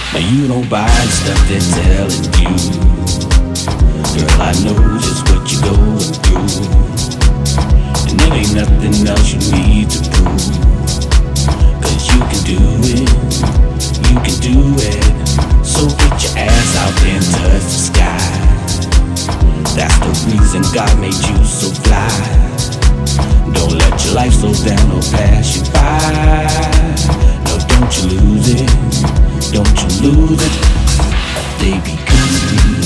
Now you don't buy the stuff they're telling you. Girl, I know just what you're going through, and there ain't nothing else you need to prove. 'Cause you can do it, you can do it. So get your ass out there and touch the sky. That's the reason God made you so fly. Don't let your life slow down or pass you by. No, don't you lose it, don't you lose it. They be constantly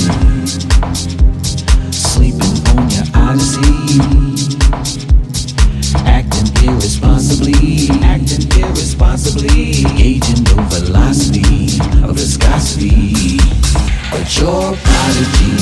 sleeping on your odyssey, acting irresponsibly, gauging no velocity of viscosity. But you're a prodigy,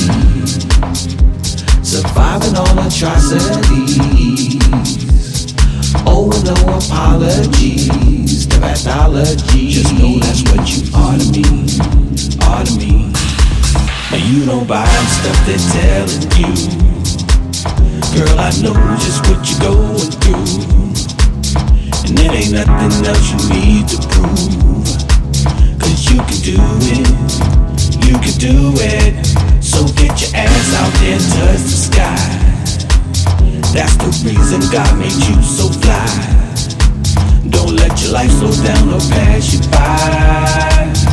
surviving all atrocities. Oh, no apologies to pathology. Just know that's what you are to me, are to me. Now you don't buy the stuff they're telling you. Girl, I know just what you're going through, and there ain't nothing else you need to prove. 'Cause you can do it, you can do it. So get your ass out there and touch the sky. That's the reason God made you so fly. Don't let your life slow down or pass you by.